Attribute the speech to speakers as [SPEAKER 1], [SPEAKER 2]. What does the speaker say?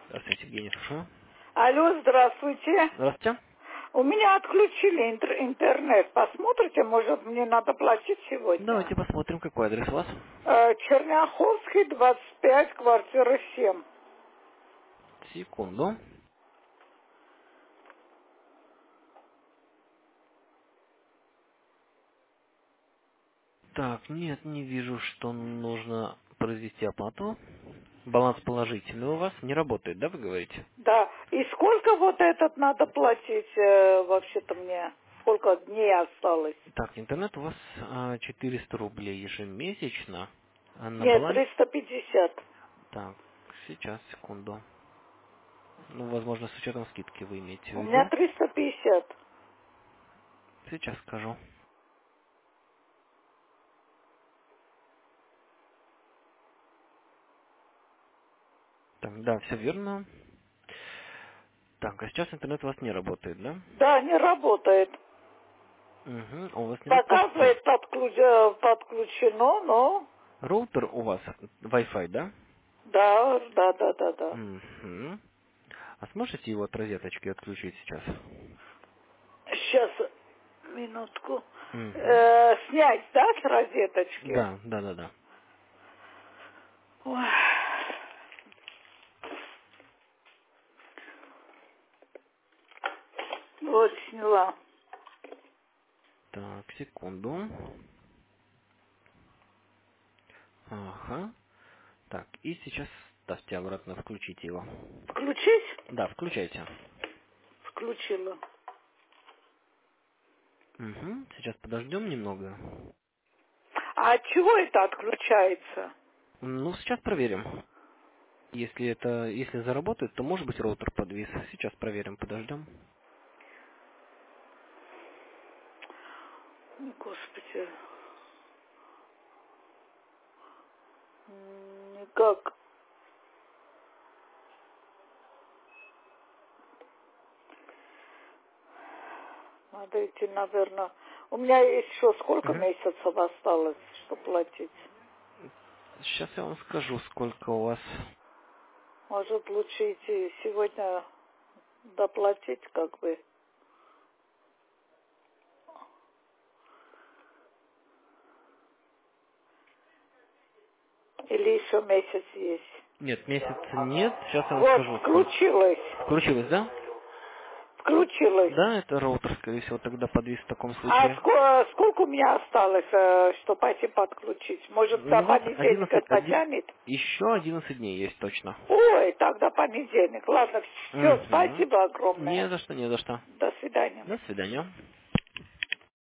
[SPEAKER 1] Здравствуйте, Евгений, слушаю.
[SPEAKER 2] Алло, здравствуйте.
[SPEAKER 1] Здравствуйте.
[SPEAKER 2] У меня отключили интернет. Посмотрите, может, мне надо платить сегодня.
[SPEAKER 1] Давайте посмотрим, какой адрес у вас.
[SPEAKER 2] Черняховский, 25, квартира 7.
[SPEAKER 1] Секунду. Так, нет, не вижу, что нужно произвести оплату. Баланс положительный у вас. Не работает, да, вы говорите?
[SPEAKER 2] Да. И сколько вот этот надо платить вообще-то мне? Сколько дней осталось?
[SPEAKER 1] Так, интернет у вас 400 рублей ежемесячно. А на
[SPEAKER 2] Нет,
[SPEAKER 1] баланс...
[SPEAKER 2] 350.
[SPEAKER 1] Так, сейчас, секунду. Ну, возможно, с учетом скидки вы имеете в
[SPEAKER 2] У меня
[SPEAKER 1] виду.
[SPEAKER 2] 350.
[SPEAKER 1] Сейчас скажу. Так, да, все верно. Так, а сейчас интернет у вас не работает, да?
[SPEAKER 2] Да, не работает.
[SPEAKER 1] Угу. А у вас нет почты?
[SPEAKER 2] Показывает подключено, но...
[SPEAKER 1] Роутер у вас Wi-Fi, да?
[SPEAKER 2] Да, да, да, да, да.
[SPEAKER 1] Угу. А сможете его от розеточки отключить сейчас?
[SPEAKER 2] Сейчас, минутку.
[SPEAKER 1] Угу.
[SPEAKER 2] Снять, да, с розеточки?
[SPEAKER 1] Да, да, да, да.
[SPEAKER 2] Ой. Вот, сняла.
[SPEAKER 1] Так, секунду. Ага. Так, и сейчас ставьте обратно, включите его.
[SPEAKER 2] Включить?
[SPEAKER 1] Да, включайте.
[SPEAKER 2] Включила.
[SPEAKER 1] Угу. Сейчас подождем немного.
[SPEAKER 2] А от чего это отключается?
[SPEAKER 1] Ну, сейчас проверим. Если заработает, то может быть роутер подвис. Сейчас проверим, подождем.
[SPEAKER 2] Ой, Господи. Никак. Надо идти, наверное. У меня еще сколько
[SPEAKER 1] Угу.
[SPEAKER 2] месяцев осталось, чтобы платить?
[SPEAKER 1] Сейчас я вам скажу, сколько у вас.
[SPEAKER 2] Может, лучше идти сегодня доплатить, как бы. Или еще месяц есть.
[SPEAKER 1] Нет, месяца нет. Сейчас я вам
[SPEAKER 2] Вот,
[SPEAKER 1] скажу, сколько.
[SPEAKER 2] включилась.
[SPEAKER 1] Включилось, да?
[SPEAKER 2] Включилась.
[SPEAKER 1] Да, это роутер, скорее всего, тогда подвис в таком
[SPEAKER 2] А
[SPEAKER 1] случае.
[SPEAKER 2] сколько у меня осталось, чтобы пойти подключить? Может, до
[SPEAKER 1] Ну вот,
[SPEAKER 2] понедельника это потянет?
[SPEAKER 1] еще 11 дней есть точно.
[SPEAKER 2] Ой, тогда понедельник. Ладно, все,
[SPEAKER 1] Угу.
[SPEAKER 2] спасибо
[SPEAKER 1] Не
[SPEAKER 2] огромное.
[SPEAKER 1] за что, не за что.
[SPEAKER 2] До свидания.
[SPEAKER 1] До свидания.